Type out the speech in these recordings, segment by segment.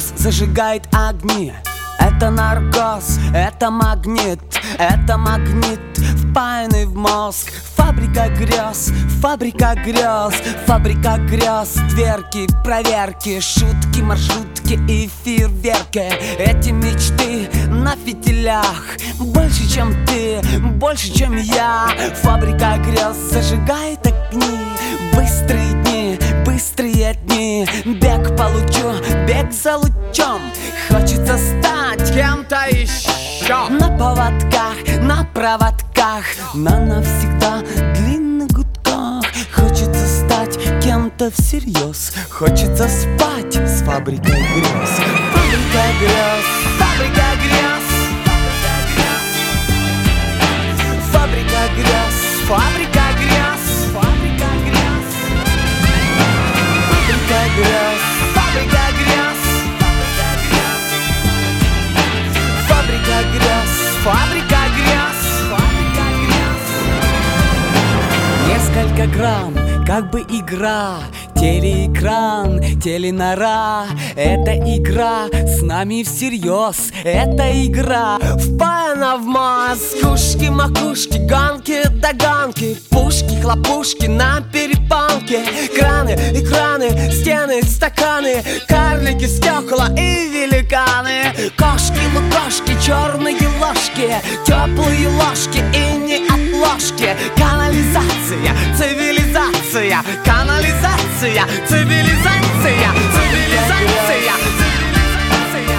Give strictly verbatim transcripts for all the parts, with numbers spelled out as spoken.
грез зажигает огни. Это наркоз, это магнит, это магнит, впаянный в мозг. Фабрика грез, фабрика грез, фабрика грез. Дверки, проверки, шутки, маршрутки и фейерверки. Эти мечты на фитилях, больше, чем ты, больше, чем я. Фабрика грез зажигает огни. Быстрые дни, быстрые дни, бег по лучу, бег за лучом. Хочется стать кем-то еще. На поводках, на проводках, на навсегда длинных гудках. Хочется стать кем-то всерьез. Хочется спать с фабрикой грез. Фабрика грез, фабрика грез, фабрика грез, фабрика грез, фабрика грез, фабрика грез, фабрика грез, фабрика грез, фабрика грез, фабрика грез. Несколько грамм, как бы игра. Телеэкран, теленора. Это игра с нами всерьез. Это игра впаяна в мозг. Кушки, макушки, гонки, догонки, пушки, хлопушки на перепалке. Краны, экраны, стены, стаканы, карлики, стекла и великаны. Кошки, лукошки, черные ложки, теплые ложки и не от ложки. Канализация, цивилизация, канализация, цивилизация, цивилизация, цивилизация.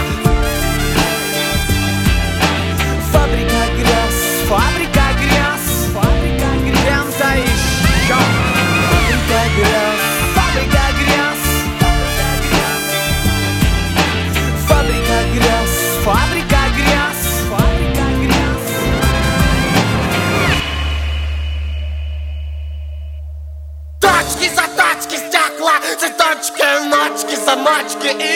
Фабрика грез, фабрика грез, фабрика грез. Кем-то еще. Фабрика грез, фабрика грез, фабрика грез, фабрика грез, фабрика грез. Точки, заточки, стекла, цветочки, ночки, замочки и